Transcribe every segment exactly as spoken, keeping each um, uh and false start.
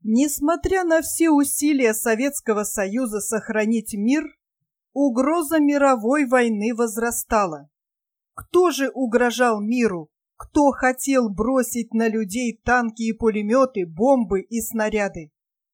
Несмотря на все усилия Советского Союза сохранить мир, угроза мировой войны возрастала. Кто же угрожал миру? Кто хотел бросить на людей танки и пулеметы, бомбы и снаряды?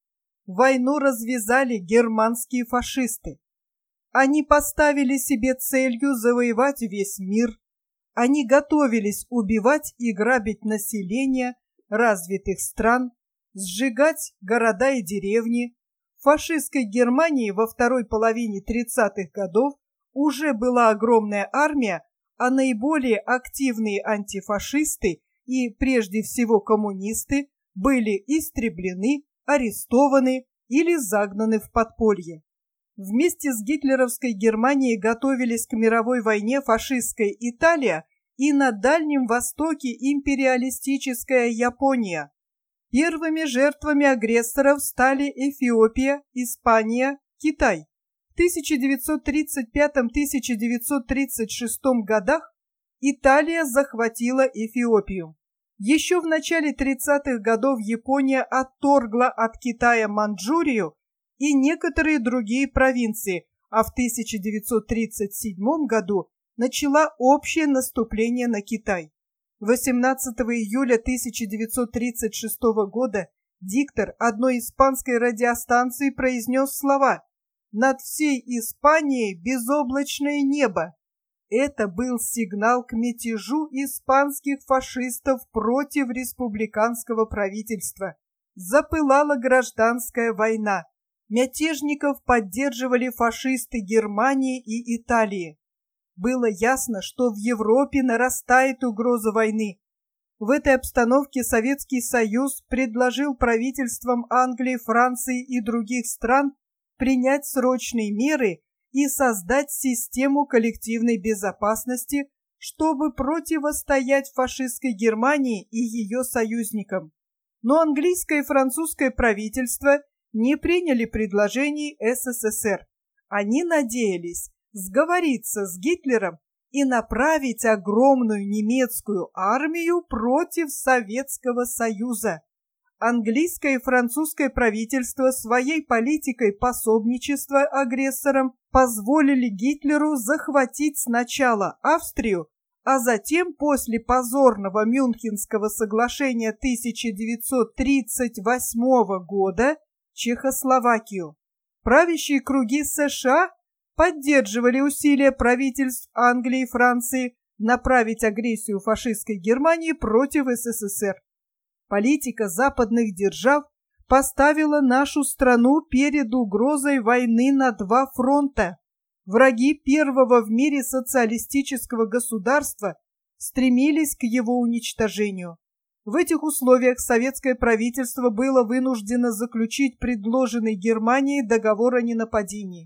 Войну развязали германские фашисты. Они поставили себе целью завоевать весь мир. Они готовились убивать и грабить население развитых стран, сжигать города и деревни. В фашистской Германии во второй половине тридцатых годов уже была огромная армия, а наиболее активные антифашисты и, прежде всего, коммунисты были истреблены, арестованы или загнаны в подполье. Вместе с гитлеровской Германией готовились к мировой войне фашистская Италия и на Дальнем Востоке империалистическая Япония. Первыми жертвами агрессоров стали Эфиопия, Испания, Китай. В тысяча девятьсот тридцать пятом — тысяча девятьсот тридцать шестом годах Италия захватила Эфиопию. Еще в начале тридцатых годов Япония отторгла от Китая Манчжурию и некоторые другие провинции, а в тысяча девятьсот тридцать седьмом году начала общее наступление на Китай. восемнадцатого июля тысяча девятьсот тридцать шестого года диктор одной испанской радиостанции произнес слова: «Над всей Испанией безоблачное небо». Это был сигнал к мятежу испанских фашистов против республиканского правительства. Запылала гражданская война. Мятежников поддерживали фашисты Германии и Италии. Было ясно, что в Европе нарастает угроза войны. В этой обстановке Советский Союз предложил правительствам Англии, Франции и других стран принять срочные меры и создать систему коллективной безопасности, чтобы противостоять фашистской Германии и ее союзникам. Но английское и французское правительства не приняли предложений СССР. Они надеялись сговориться с Гитлером и направить огромную немецкую армию против Советского Союза. Английское и французское правительство своей политикой пособничества агрессорам позволили Гитлеру захватить сначала Австрию, а затем после позорного Мюнхенского соглашения тысяча девятьсот тридцать восьмого года Чехословакию. Правящие круги США поддерживали усилия правительств Англии и Франции направить агрессию фашистской Германии против СССР. Политика западных держав поставила нашу страну перед угрозой войны на два фронта. Враги первого в мире социалистического государства стремились к его уничтожению. В этих условиях советское правительство было вынуждено заключить предложенный Германией договор о ненападении.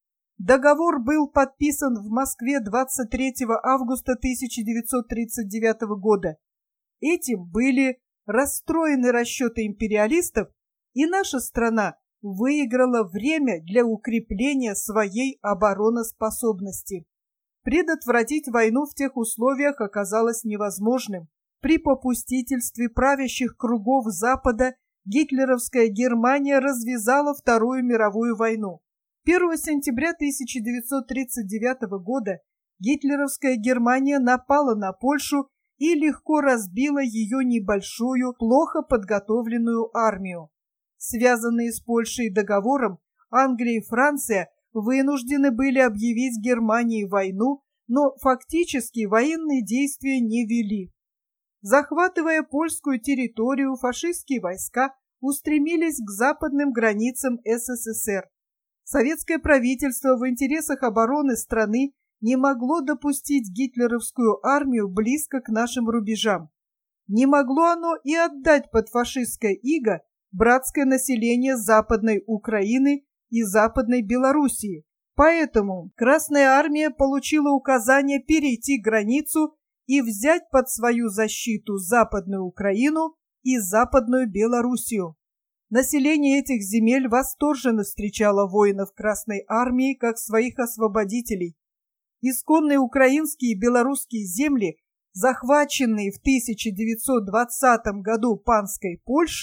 Договор был подписан в Москве двадцать третьего августа тысяча девятьсот тридцать девятого года. Этим были расстроены расчеты империалистов, и наша страна выиграла время для укрепления своей обороноспособности. Предотвратить войну в тех условиях оказалось невозможным. При попустительстве правящих кругов Запада гитлеровская Германия развязала Вторую мировую войну. первого сентября тысяча девятьсот тридцать девятого года гитлеровская Германия напала на Польшу и легко разбила ее небольшую, плохо подготовленную армию. Связанные с Польшей договором, Англия и Франция вынуждены были объявить Германии войну, но фактически военные действия не вели. Захватывая польскую территорию, фашистские войска устремились к западным границам СССР. Советское правительство в интересах обороны страны не могло допустить гитлеровскую армию близко к нашим рубежам. Не могло оно и отдать под фашистское иго братское население Западной Украины и Западной Белоруссии. Поэтому Красная армия получила указание перейти границу и взять под свою защиту Западную Украину и Западную Белоруссию. Население этих земель восторженно встречало воинов Красной армии как своих освободителей. Исконные украинские и белорусские земли, захваченные в тысяча девятьсот двадцатом году панской Польшей,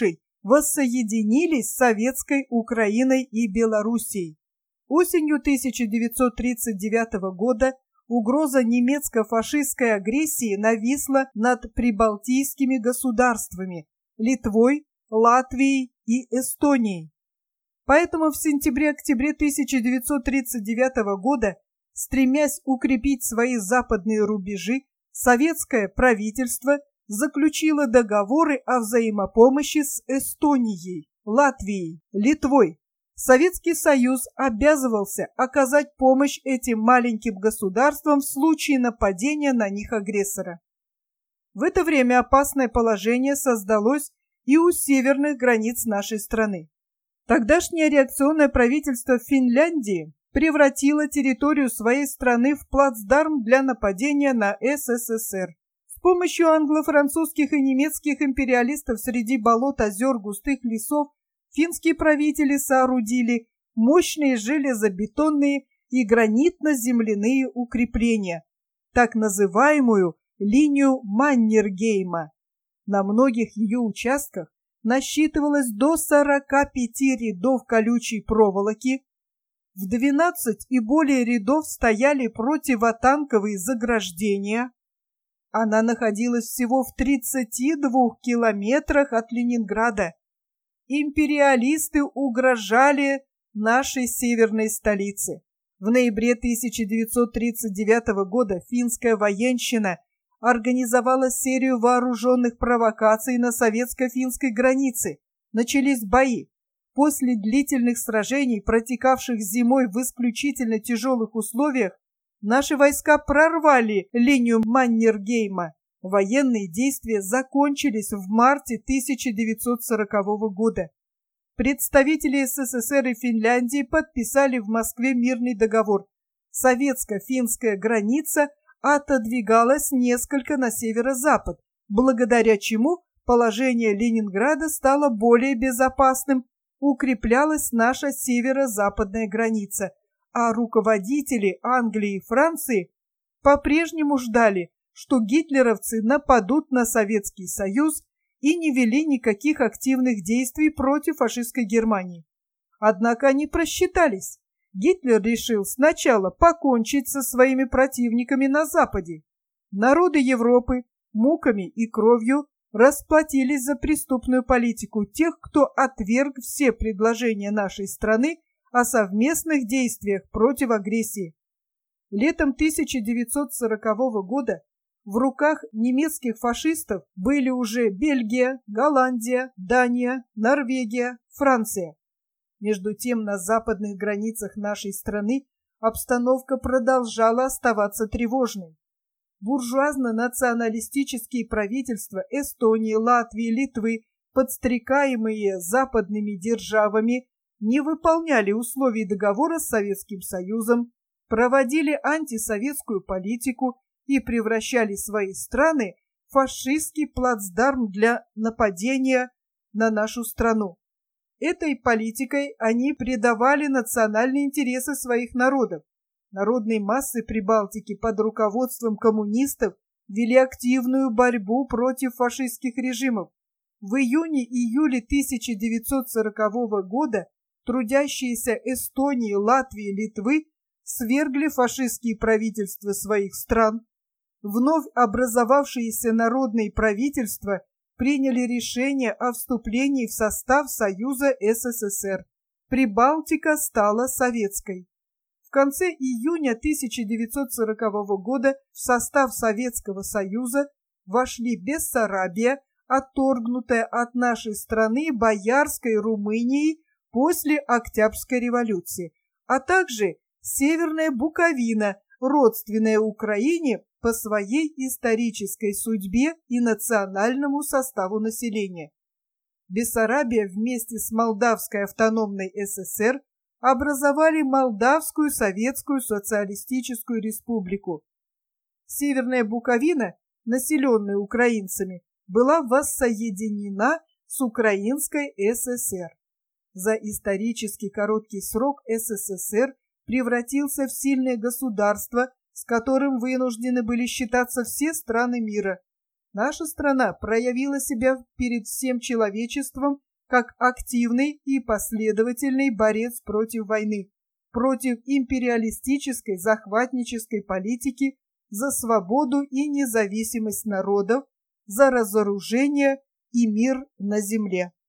воссоединились с советской Украиной и Белоруссией. Осенью тысяча девятьсот тридцать девятого года угроза немецко-фашистской агрессии нависла над прибалтийскими государствами Литвой, Латвией и Эстонией. Поэтому в сентябре-октябре тысяча девятьсот тридцать девятого года, стремясь укрепить свои западные рубежи, советское правительство заключило договоры о взаимопомощи с Эстонией, Латвией, Литвой. Советский Союз обязывался оказать помощь этим маленьким государствам в случае нападения на них агрессора. В это время опасное положение создалось и у северных границ нашей страны. Тогдашнее реакционное правительство Финляндии превратило территорию своей страны в плацдарм для нападения на СССР. С помощью англо-французских и немецких империалистов среди болот, озер, густых лесов финские правители соорудили мощные железобетонные и гранитно-земляные укрепления, так называемую линию Маннергейма. На многих ее участках насчитывалось до сорока пяти рядов колючей проволоки, в двенадцать и более рядов стояли противотанковые заграждения. Она находилась всего в тридцати двух километрах от Ленинграда. Империалисты угрожали нашей северной столице. В ноябре тысяча девятьсот тридцать девятого года финская военщина организовала серию вооруженных провокаций на советско-финской границе. Начались бои. После длительных сражений, протекавших зимой в исключительно тяжелых условиях, наши войска прорвали линию Маннергейма. Военные действия закончились в марте тысяча девятьсот сорокового года. Представители СССР и Финляндии подписали в Москве мирный договор. Советско-финская граница отодвигалась несколько на северо-запад, благодаря чему положение Ленинграда стало более безопасным, укреплялась наша северо-западная граница, а руководители Англии и Франции по-прежнему ждали, что гитлеровцы нападут на Советский Союз и не вели никаких активных действий против фашистской Германии. Однако они просчитались. Гитлер решил сначала покончить со своими противниками на Западе. Народы Европы муками и кровью расплатились за преступную политику тех, кто отверг все предложения нашей страны о совместных действиях против агрессии. Летом тысяча девятьсот сорокового года в руках немецких фашистов были уже Бельгия, Голландия, Дания, Норвегия, Франция. Между тем, на западных границах нашей страны обстановка продолжала оставаться тревожной. Буржуазно-националистические правительства Эстонии, Латвии, Литвы, подстрекаемые западными державами, не выполняли условий договора с Советским Союзом, проводили антисоветскую политику и превращали свои страны в фашистский плацдарм для нападения на нашу страну. Этой политикой они предавали национальные интересы своих народов. Народные массы Прибалтики под руководством коммунистов вели активную борьбу против фашистских режимов. В июне-июле тысяча девятьсот сорокового года трудящиеся Эстонии, Латвии, Литвы свергли фашистские правительства своих стран. Вновь образовавшиеся народные правительства приняли решение о вступлении в состав Союза СССР. Прибалтика стала советской. В конце июня тысяча девятьсот сорокового года в состав Советского Союза вошли Бессарабия, отторгнутая от нашей страны Боярской Румынией после Октябрьской революции, а также Северная Буковина, родственная Украине по своей исторической судьбе и национальному составу населения. Бессарабия вместе с Молдавской автономной ССР образовали Молдавскую Советскую Социалистическую Республику. Северная Буковина, населенная украинцами, была воссоединена с Украинской ССР. За исторически короткий срок СССР превратился в сильное государство, с которым вынуждены были считаться все страны мира. Наша страна проявила себя перед всем человечеством как активный и последовательный борец против войны, против империалистической захватнической политики, за свободу и независимость народов, за разоружение и мир на земле.